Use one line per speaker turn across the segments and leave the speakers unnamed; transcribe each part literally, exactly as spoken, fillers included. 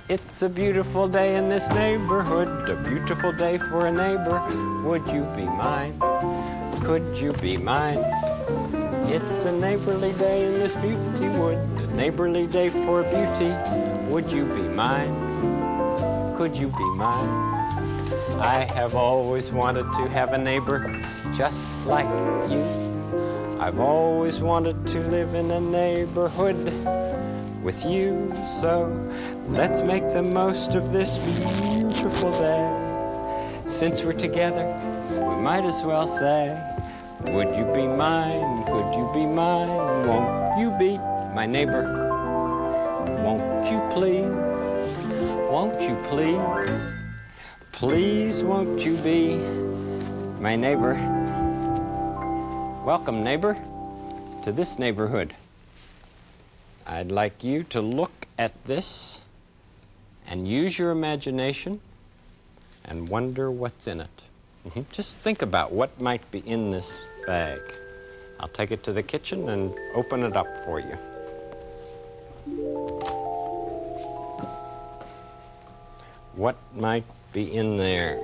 It's a beautiful day in this neighborhood, a beautiful day for a neighbor. Would you be mine? Could you be mine? It's a neighborly day in this beauty wood, a neighborly day for beauty. Would you be mine? Could you be mine? I have always wanted to have a neighbor just like you. I've always wanted to live in a neighborhood with you. So let's make the most of this beautiful day. Since we're together, we might as well say, would you be mine? Could you be mine? Won't you be my neighbor? Won't you please? Won't you please? Please won't you be my neighbor? Welcome, neighbor, to this neighborhood. I'd like you to look at this and use your imagination and wonder what's in it. Mm-hmm. Just think about what might be in this bag. I'll take it to the kitchen and open it up for you. What might be in there?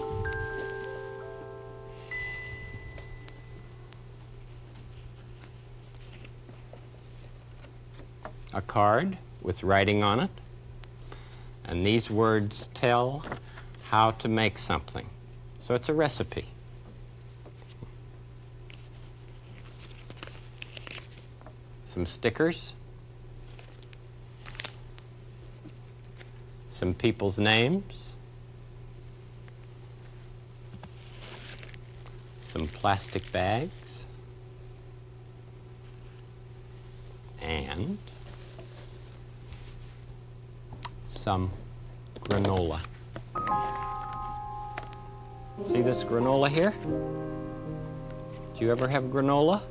A card with writing on it, and these words tell how to make something. So it's a recipe. Some stickers, some people's names, some plastic bags, and some granola. See this granola here? Do you ever have granola?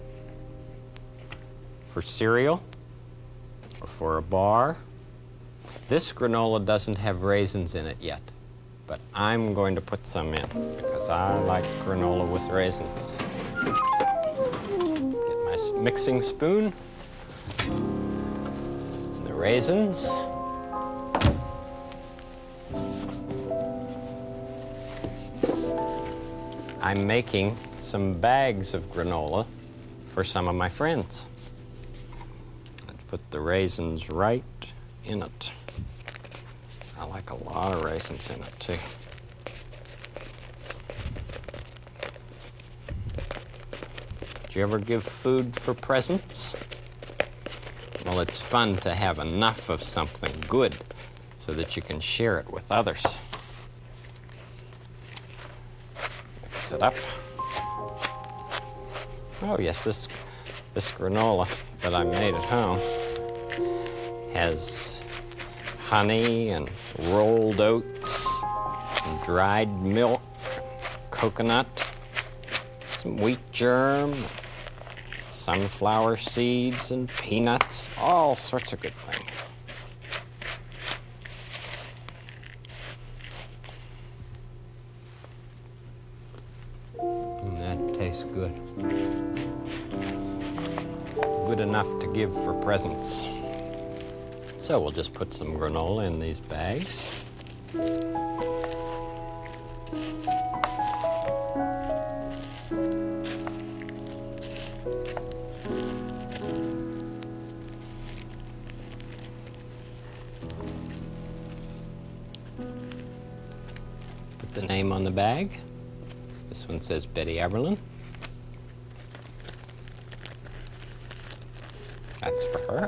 For cereal? Or for a bar? This granola doesn't have raisins in it yet, but I'm going to put some in because I like granola with raisins. Get my mixing spoon, the raisins, I'm making some bags of granola for some of my friends. Let's put the raisins right in it. I like a lot of raisins in it, too. Do you ever give food for presents? Well, it's fun to have enough of something good so that you can share it with others. Mix it up. Oh, yes, this, this granola that I made at home has honey and rolled oats and dried milk, coconut, some wheat germ, sunflower seeds and peanuts, all sorts of good things. And that tastes good. Good enough to give for presents. So we'll just put some granola in these bags. Put the name on the bag. This one says Betty Aberlin. That's for her.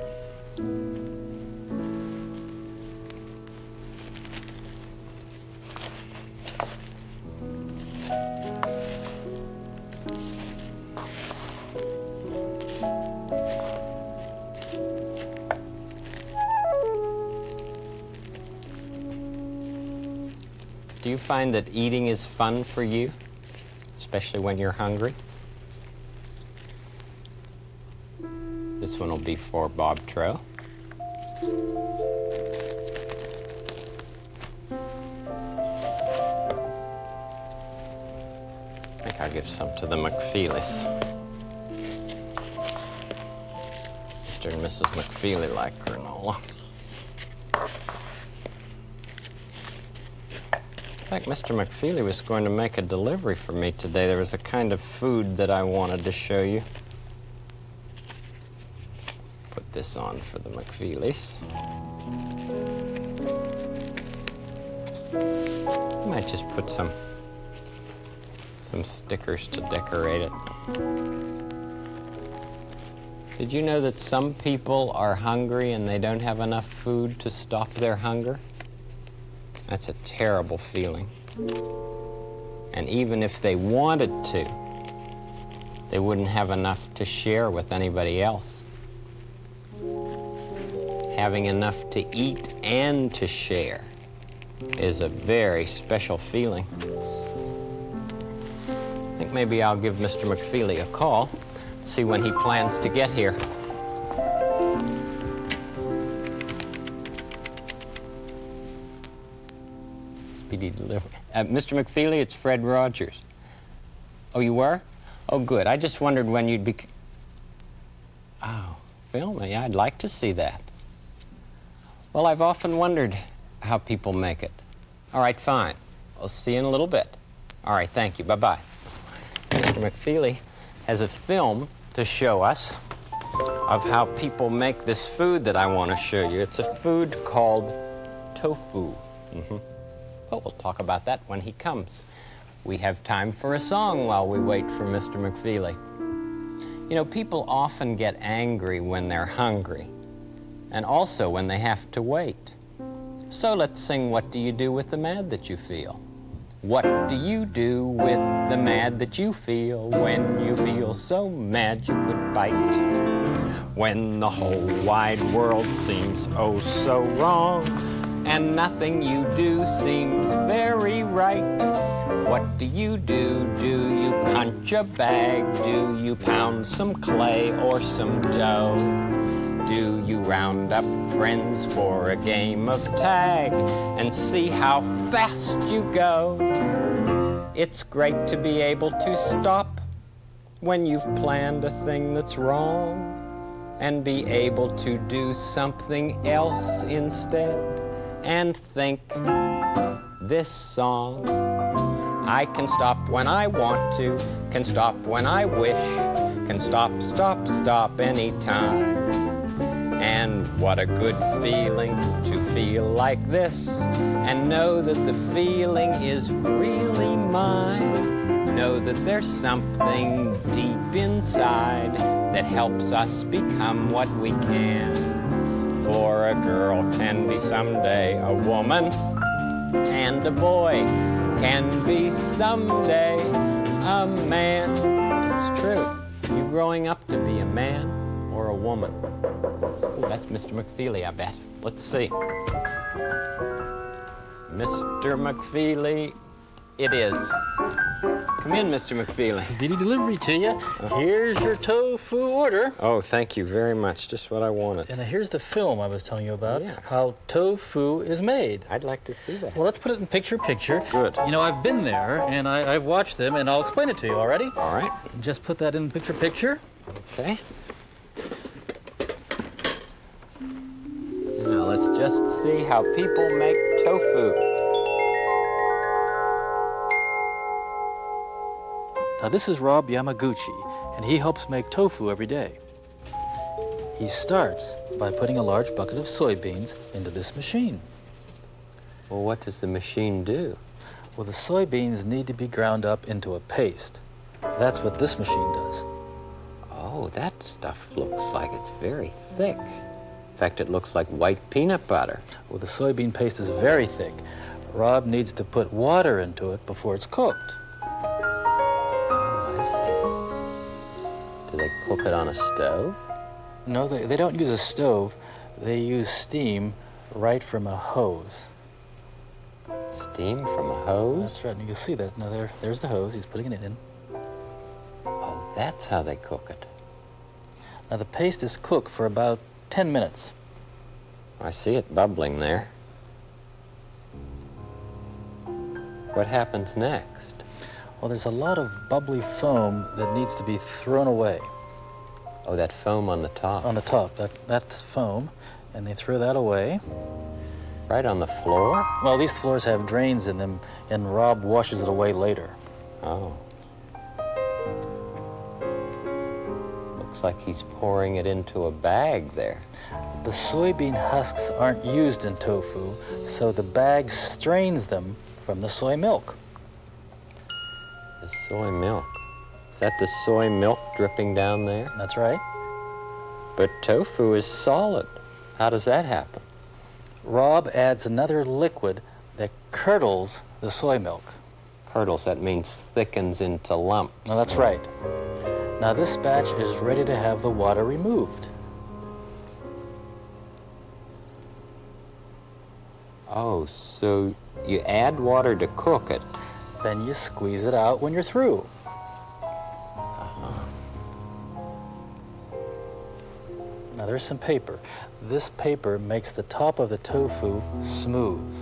Do you find that eating is fun for you, especially when you're hungry? This one will be for Bob Trow. I think I'll give some to the McFeelys. Mister and Missus McFeely like granola. fact, Mister McFeely was going to make a delivery for me today. There was a kind of food that I wanted to show you. Put this on for the McFeelys. I might just put some, some stickers to decorate it. Did you know that some people are hungry and they don't have enough food to stop their hunger? That's a terrible feeling. And even if they wanted to, they wouldn't have enough to share with anybody else. Having enough to eat and to share is a very special feeling. I think maybe I'll give Mister McFeely a call, see when he plans to get here. Speedy delivery. Uh, Mister McFeely, it's Fred Rogers. Oh, you were? Oh, good. I just wondered when you'd be... Oh, film me. I'd like to see that. Well, I've often wondered how people make it. All right, fine. I'll see you in a little bit. All right, thank you. Bye-bye. Mister McFeely has a film to show us of how people make this food that I want to show you. It's a food called tofu. Mm-hmm. But we'll talk about that when he comes. We have time for a song while we wait for Mister McFeely. You know, people often get angry when they're hungry, and also when they have to wait. So let's sing What Do You Do With the Mad That You Feel? What do you do with the mad that you feel when you feel so mad you could bite? When the whole wide world seems oh so wrong, and nothing you do seems very right. What do you do? Do you punch a bag? Do you pound some clay or some dough? Do you round up friends for a game of tag and see how fast you go? It's great to be able to stop when you've planned a thing that's wrong and be able to do something else instead. And think, this song, I can stop when I want to, can stop when I wish, can stop, stop, stop anytime. And what a good feeling to feel like this and know that the feeling is really mine. Know that there's something deep inside that helps us become what we can. For a girl can be someday a woman, and a boy can be someday a man. It's true. You growing up to be a man or a woman? Oh, that's Mister McFeely, I bet. Let's see. Mister McFeely, it is. Come in, Mister McFeely.
Speedy delivery to you. Here's your tofu order.
Oh, thank you very much. Just what I wanted.
And here's the film I was telling you about,
yeah.
How tofu is made.
I'd like to see that.
Well, let's put it in picture-picture.
Good.
You know, I've been there, and I, I've watched them, and I'll explain it to you, all ready?
All right.
Just put that in picture-picture.
Okay. Now, let's just see how people make tofu.
Now, this is Rob Yamaguchi, and he helps make tofu every day. He starts by putting a large bucket of soybeans into this machine.
Well, what does the machine do?
Well, the soybeans need to be ground up into a paste. That's what this machine does.
Oh, that stuff looks like it's very thick. In fact, it looks like white peanut butter.
Well, the soybean paste is very thick. Rob needs to put water into it before it's cooked.
Oh, I see. Do they cook it on a stove?
No, they, they don't use a stove. They use steam right from a hose.
Steam from a hose?
That's right, and you can see that. Now, there, there's the hose. He's putting it in.
Oh, that's how they cook it.
Now, the paste is cooked for about ten minutes.
I see it bubbling there. What happens next?
Well, there's a lot of bubbly foam that needs to be thrown away.
Oh, that foam on the top.
On the top, that, that's foam, and they throw that away.
Right on the floor?
Well, these floors have drains in them, and Rob washes it away later.
Oh. Looks like he's pouring it into a bag there.
The soybean husks aren't used in tofu, so the bag strains them from the soy milk.
The soy milk. Is that the soy milk dripping down there?
That's right.
But tofu is solid. How does that happen?
Rob adds another liquid that curdles the soy milk.
Curdles, that means thickens into lumps.
Now, that's right. Now, this batch is ready to have the water removed.
Oh, so you add water to cook it.
Then you squeeze it out when you're through. Now, there's some paper. This paper makes the top of the tofu smooth.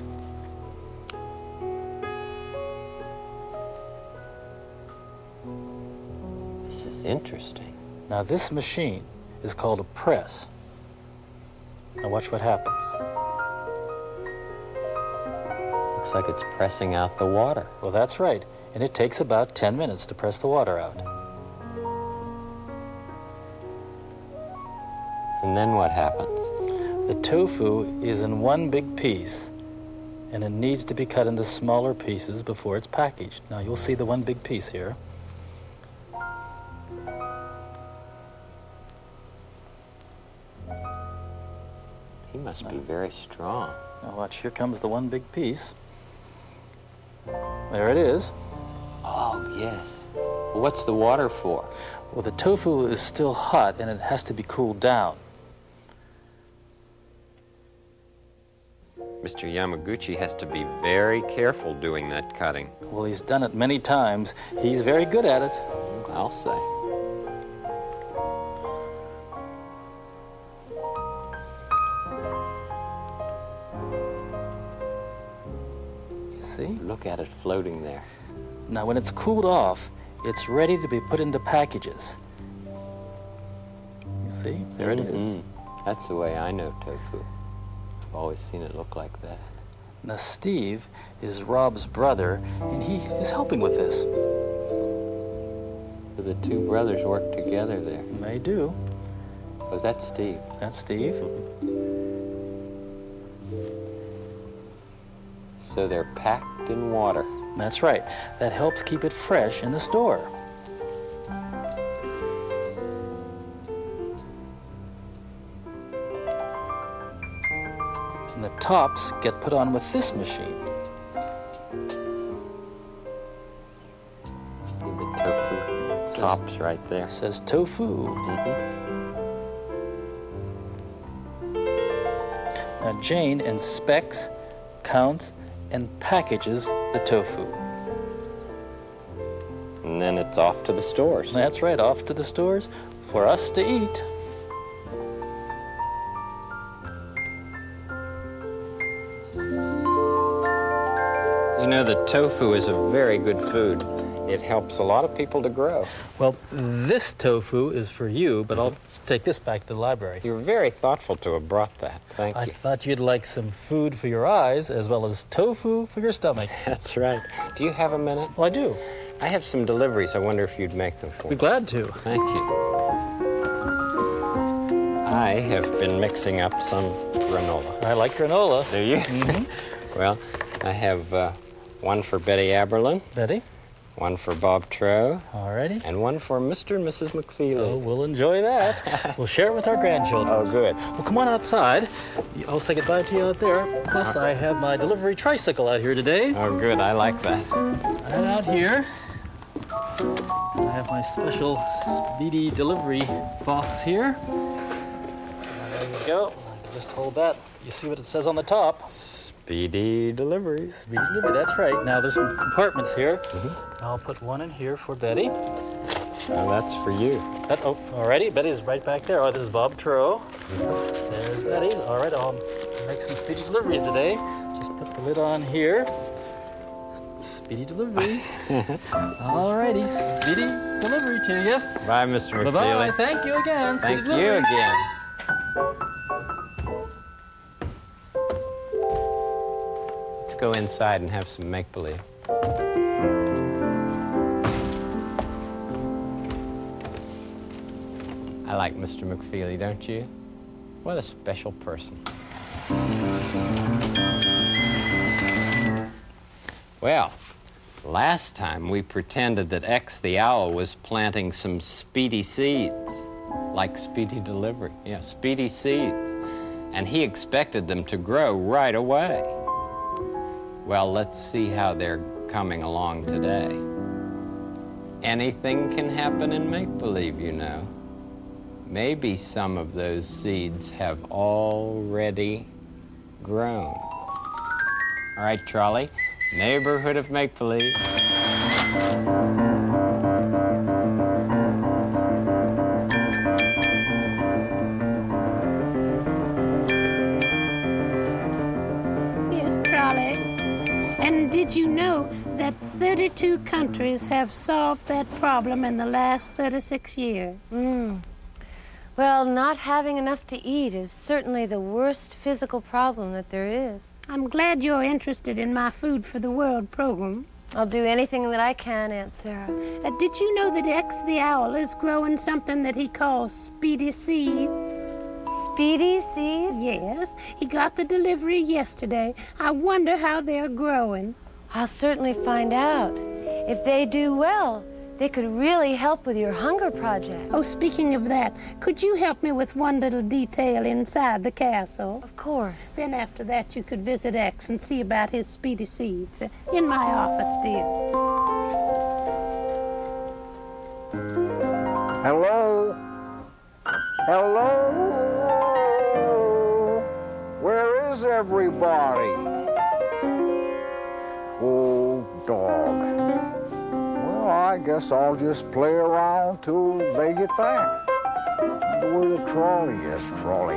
This is interesting.
Now, this machine is called a press. Now, watch what happens.
Looks like it's pressing out the water.
Well, that's right. And it takes about ten minutes to press the water out.
And then what happens?
The tofu is in one big piece, and it needs to be cut into smaller pieces before it's packaged. Now, you'll see the one big piece here.
He must be very strong.
Now, watch, here comes the one big piece. There it is.
Oh, yes. Well, what's the water for?
Well, the tofu is still hot, and it has to be cooled down.
Mister Yamaguchi has to be very careful doing that cutting.
Well, he's done it many times. He's very good at it.
I'll say.
You see?
Look at it floating there.
Now, when it's cooled off, it's ready to be put into packages. You see? There it is.
Mm-hmm. That's the way I know tofu. I've always seen it look like that.
Now, Steve is Rob's brother, and he is helping with this.
So the two brothers work together there.
They do.
Was that Steve?
That's Steve.
So they're packed in water.
That's right. That helps keep it fresh in the store. And the tops get put on with this machine.
See the tofu
Says-
tops right there.
It says tofu.
Mm-hmm.
Now, Jane inspects, counts, and packages the tofu.
And then it's off to the stores.
That's right, off to the stores for us to eat.
You know, the tofu is a very good food. It helps a lot of people to grow.
Well, this tofu is for you, but I'll take this back to the library.
You're very thoughtful to have brought that. Thank
I
you.
thought you'd like some food for your eyes as well as tofu for your stomach.
That's right. Do you have a minute?
Well, I do.
I have some deliveries. I wonder if you'd make them for
Be
me.
glad to.
Thank you. I have been mixing up some granola.
I like granola.
Do you? Mm-hmm. Well, I have uh, one for Betty Aberlin,
Betty?
one for Bob Trow,
Alrighty.
and one for Mister and Missus
Oh,
McFeely.
we'll enjoy that. We'll share it with our grandchildren.
Oh, good.
Well, come on outside. I'll say goodbye to you out there. Plus, I have my delivery tricycle out here today.
Oh, good. I like that.
And out here, I have my special speedy delivery box here. There you go. Just hold that. You see what it says on the top.
Speedy deliveries.
Speedy delivery, that's right. Now, there's some compartments here. Mm-hmm. I'll put one in here for Betty.
Well, that's for you.
That, oh, alrighty. Betty's right back there. Oh, this is Bob Trow. There's Betty's. All right, I'll make some speedy deliveries today. Just put the lid on here. Speedy delivery. Alrighty, speedy delivery to you.
Bye, Mister McFeely.
Bye-bye. Thank you again. Speedy
Thank
delivery.
you again. go inside and have some make-believe. I like Mister McFeely, don't you? What a special person. Well, last time we pretended that X the Owl was planting some speedy seeds, like speedy delivery. Yeah, speedy seeds. And he expected them to grow right away. Well, let's see how they're coming along today. Anything can happen in make-believe, you know. Maybe some of those seeds have already grown. All right, Trolley, neighborhood of make-believe.
Yes, Trolley. And did you know that thirty-two countries have solved that problem in the last thirty-six years?
Mm. Well, not having enough to eat is certainly the worst physical problem that there is.
I'm glad you're interested in my Food for the World program.
I'll do anything that I can, Aunt Sarah.
Uh, did you know that X the Owl is growing something that he calls speedy seeds?
Speedy seeds?
Yes, he got the delivery yesterday. I wonder how they're growing.
I'll certainly find out. If they do well, they could really help with your hunger project.
Oh, speaking of that, could you help me with one little detail inside the castle?
Of course.
Then after that, you could visit X and see about his speedy seeds. In my office, dear.
Hello? Hello? Where is everybody? Oh, dog. Well, I guess I'll just play around till they get back. I wonder where the trolley is, trolley.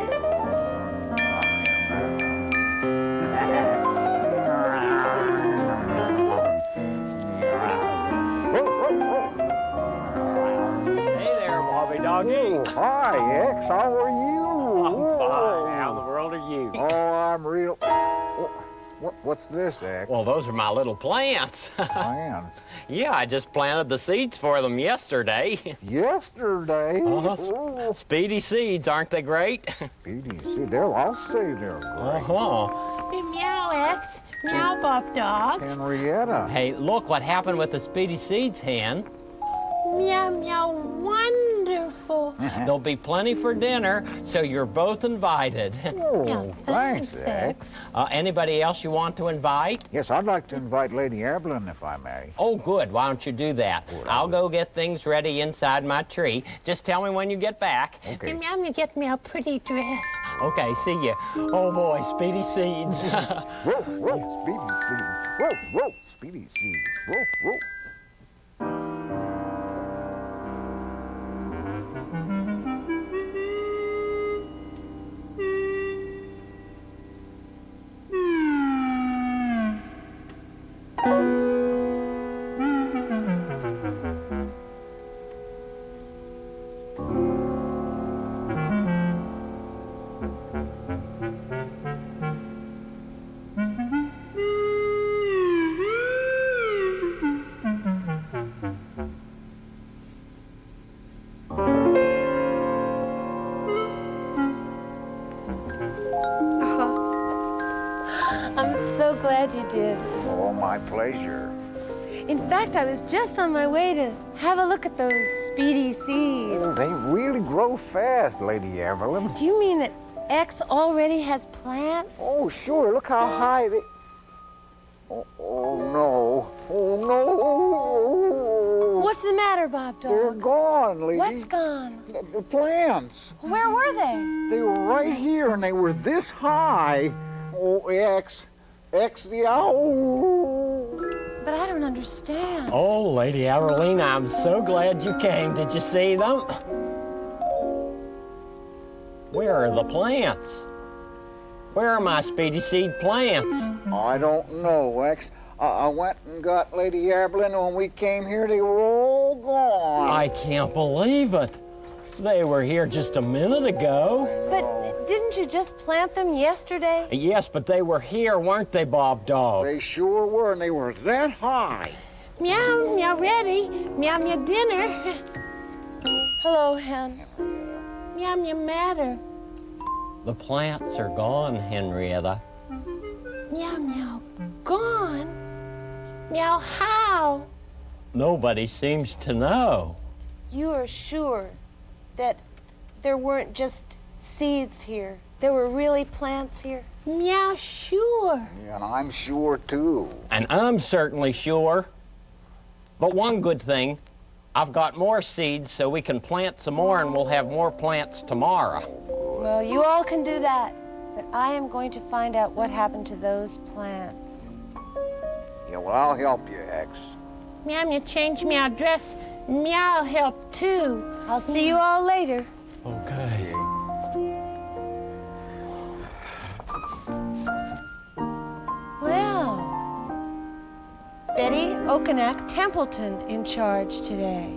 Hey there, Bobby Doggy.
Oh, hi, X. How are you?
I'm fine. How in the world are you?
Oh, I'm real. Oh, what, what's this, X?
Well, those are my little plants.
Plants.
Yeah, I just planted the seeds for them yesterday.
Yesterday?
Uh-huh. Sp-
Oh,
Speedy seeds, aren't they great?
Speedy, see, they're, I'll say they're great.
Uh-huh.
Meow, X. Meow, Bob Dog.
Henrietta.
Hey, look what happened with the Speedy seeds, Hen.
Meow, meow, wonderful.
There'll be plenty for dinner, so you're both invited.
Oh,
Yeah,
thanks,
thanks,
X.
Uh, anybody else you want to invite?
Yes, I'd like to invite Lady Evelyn, if I may.
Oh, good. Why don't you do that? I'll go get things ready inside my tree. Just tell me when you get back.
Okay.
Meow, meow, get me a pretty dress.
Okay, see ya. Oh, boy, Speedy seeds.
Whoa, whoa, Speedy seeds. Whoa, whoa, Speedy seeds. Whoa, whoa.
I'm so glad you did.
Oh, my pleasure.
In fact, I was just on my way to have a look at those speedy seeds.
Oh, they really grow fast, Lady Evelyn.
Do you mean that X already has plants?
Oh, sure. Look how high they... Oh, oh no. Oh, no.
What's the matter, Bob
They're
Dog?
gone, lady.
What's gone?
The, the plants.
Where were they?
They were right here, and they were this high. Oh, X. X the owl.
But I don't understand.
Oh, Lady Arolina, I'm so glad you came. Did you see them? Where are the plants? Where are my Speedy seed plants?
I don't know, X. I, I went and got Lady Evelyn, and when we came here, they were all gone.
I can't believe it. They were here just a minute ago.
But didn't you just plant them yesterday?
Yes, but they were here, weren't they, Bob Dog?
They sure were, and they were that high.
Meow, meow, ready. Meow, meow, dinner.
Hello, Hen.
Meow, meow, matter.
The plants are gone, Henrietta.
Meow, meow, gone. Meow, how?
Nobody seems to know.
You are sure that there weren't just seeds here? There were really plants here?
Meow, sure.
Yeah, and I'm sure, too.
And I'm certainly sure. But one good thing, I've got more seeds so we can plant some more and we'll have more plants tomorrow.
Well, you all can do that, but I am going to find out what happened to those plants.
Yeah, well, I'll help you, X.
Meow, meow, change meow dress. Meow, help too.
I'll see you all later.
Okay.
Well, Betty Okonak Templeton in charge today.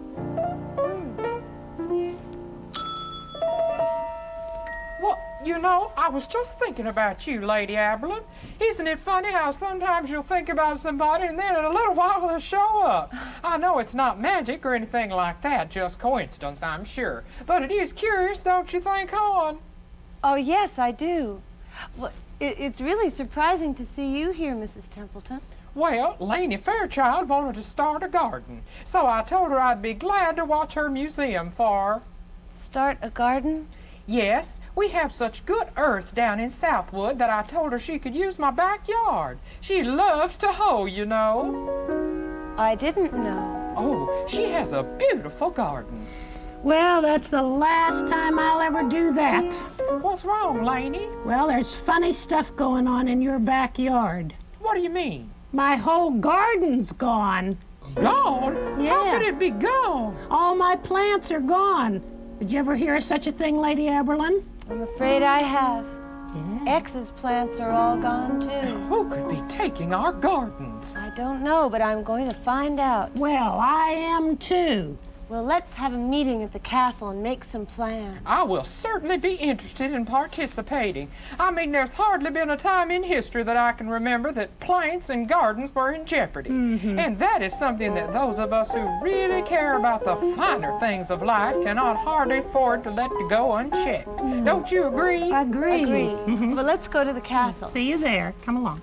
Well, you know, I was just thinking about you, Lady Aberlin. Isn't it funny how sometimes you'll think about somebody and then in a little while they'll show up? I know it's not magic or anything like that, just coincidence, I'm sure. But it is curious, don't you think, hon?
Oh, yes, I do. Well, it, it's really surprising to see you here, Missus Templeton.
Well, Laney Fairchild wanted to start a garden, so I told her I'd be glad to watch her museum for her.
Start a garden?
Yes, we have such good earth down in Southwood that I told her she could use my backyard. She loves to hoe, you know.
I didn't know.
Oh, she has a beautiful garden.
Well, that's the last time I'll ever do that.
What's wrong, Laney?
Well, there's funny stuff going on in your backyard.
What do you mean?
My whole garden's gone.
Gone?
Yeah.
How could it be gone?
All my plants are gone. Did you ever hear of such a thing, Lady Aberlin?
I'm afraid I have. X's plants are all gone, too.
Who could be taking our gardens?
I don't know, but I'm going to find out.
Well, I am too.
Well, let's have a meeting at the castle and make some plans.
I will certainly be interested in participating. I mean, there's hardly been a time in history that I can remember that plants and gardens were in jeopardy. Mm-hmm. And that is something that those of us who really care about the finer things of life cannot hardly afford to let go unchecked. Mm. Don't you agree?
I agree.
Agree. Mm-hmm. But let's go to the castle.
See you there. Come along.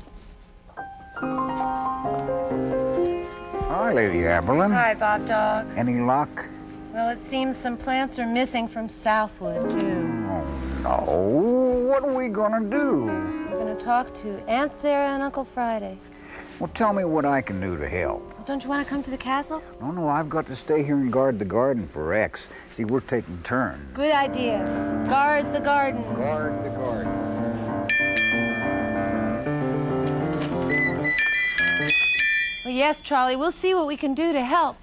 Hi, Lady Aberlin.
Hi, Bob Dog.
Any luck?
Well, it seems some plants are missing from Southwood, too.
Oh, no. What are we gonna do?
We're going to talk to Aunt Sarah and Uncle Friday.
Well, tell me what I can do to help.
Well, don't you want to come to the castle?
No, no, I've got to stay here and guard the garden for X. See, we're taking turns.
Good idea. Guard the garden.
Guard the garden.
Well, yes, Trolley, we'll see what we can do to help.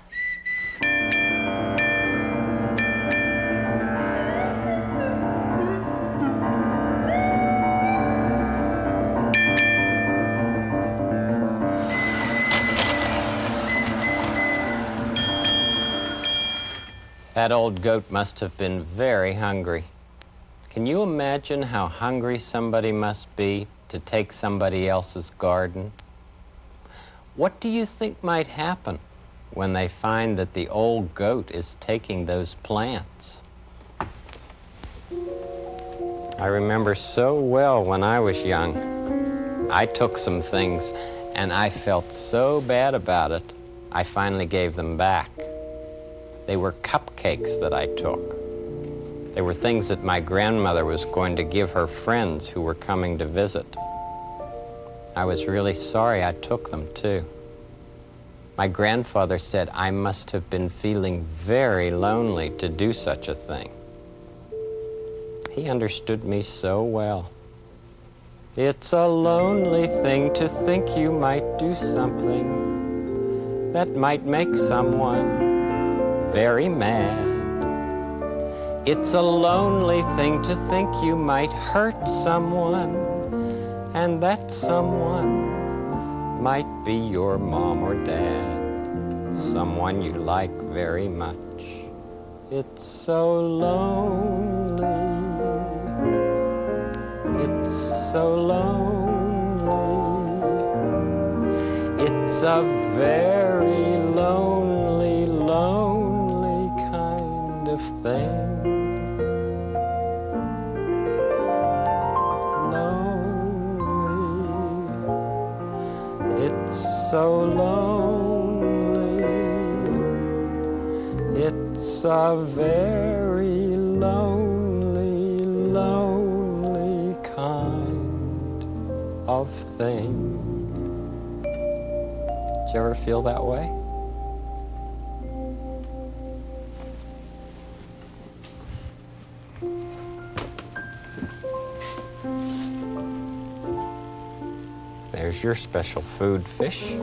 That old goat must have been very hungry. Can you imagine how hungry somebody must be to take somebody else's garden? What do you think might happen when they find that the old goat is taking those plants? I remember so well when I was young. I took some things and I felt so bad about it, I finally gave them back. They were cupcakes that I took. They were things that my grandmother was going to give her friends who were coming to visit. I was really sorry I took them, too. My grandfather said I must have been feeling very lonely to do such a thing. He understood me so well. It's a lonely thing to think you might do something that might make someone very mad. It's a lonely thing to think you might hurt someone, and that someone might be your mom or dad, someone you like very much. It's so lonely It's so lonely. It's a very lonely, lonely kind of thing. Lonely. It's so lonely. It's a very lonely, lonely kind of thing. Did you ever feel that way? There's your special food, fish.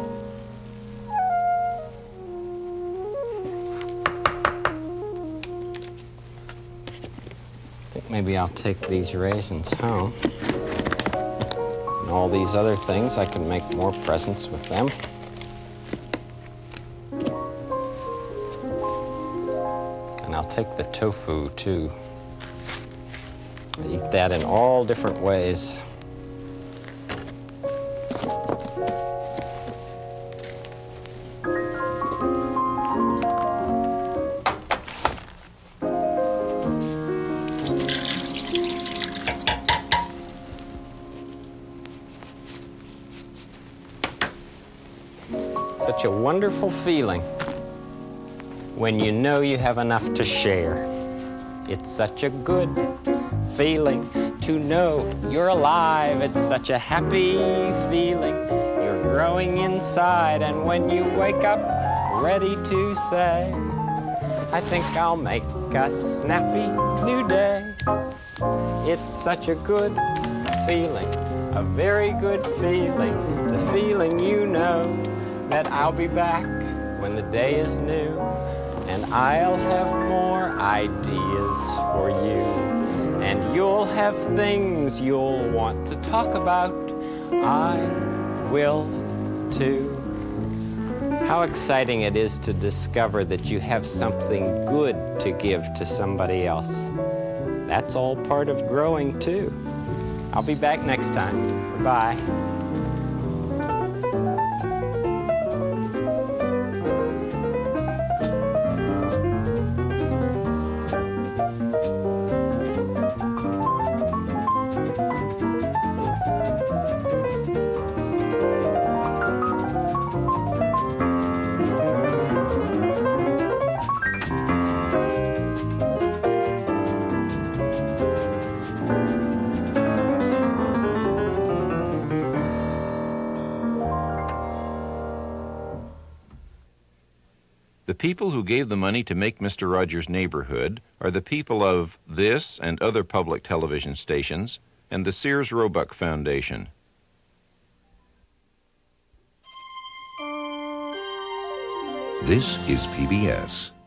I think maybe I'll take these raisins home. And all these other things, I can make more presents with them. And I'll take the tofu, too. I eat that in all different ways. Such a wonderful feeling when you know you have enough to share. It's such a good feeling to know you're alive. It's such a happy feeling. You're growing inside, and when you wake up ready to say, I think I'll make a snappy new day. It's such a good feeling, a very good feeling, the feeling you know that I'll be back when the day is new, and I'll have more ideas for you, and you'll have things you'll want to talk about. I will too. How exciting it is to discover that you have something good to give to somebody else. That's all part of growing too. I'll be back next time. Bye.
The people who gave the money to make Mister Rogers' Neighborhood are the people of this and other public television stations and the Sears Roebuck Foundation.
This is P B S.